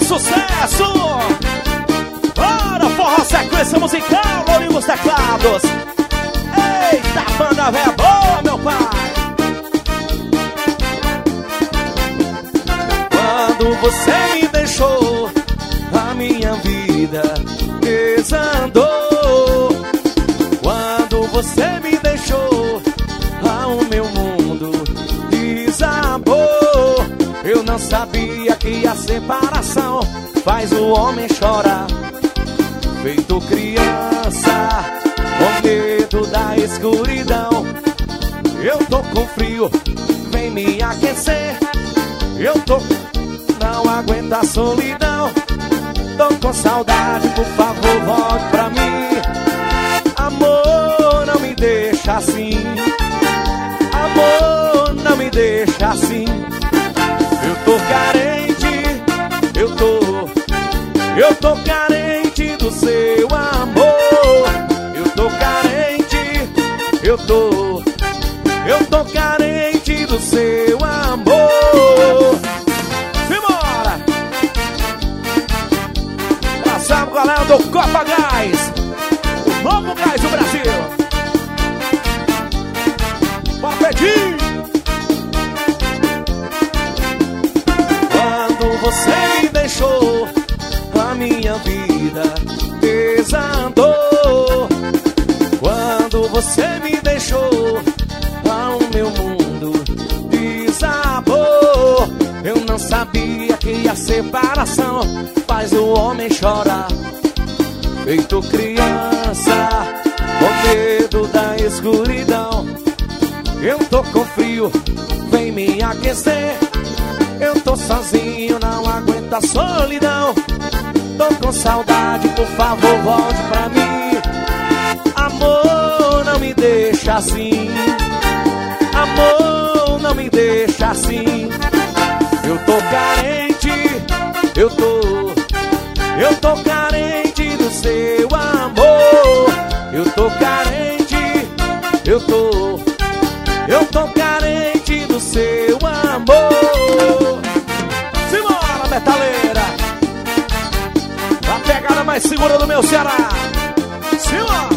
sucesso! Bora, forró sequência musical, Lourinho dos teclados. Eita, banda véia boa, meu pai. Quando você me deixou, a minha vida desandou. Quando você me deixou, o meu mundo desabou. Eu não sabia que a separação faz o homem chorar, feito criança, com medo da escuridão. Eu tô com frio, vem me aquecer. Eu tô, não aguento a solidão. Tô com saudade, por favor, volte pra mim. Amor, não me deixa assim. Amor, não me deixa assim. Eu tô carente, eu tô carente do seu amor. Eu tô carente, eu tô carente do seu amor. Simbora! Abraçar o galera do Copa Gás, o novo gás do Brasil. Bora, Pedinho! Quando você me deixou, a minha vida desandou. Quando você me deixou, o meu mundo desabou. Eu não sabia que a separação faz o homem chorar, feito criança, com medo da escuridão. Eu tô com frio, vem me aquecer. Eu tô sozinho, não aguento a solidão. Tô com saudade, por favor, volte pra mim. Amor, não me deixa assim. Amor, não me deixa assim. Eu tô carente, eu tô carente do seu amor. Eu tô carente, eu tô carente do seu amor. Simbora, metaleira! A pegada mais segura do meu Ceará. Simbora!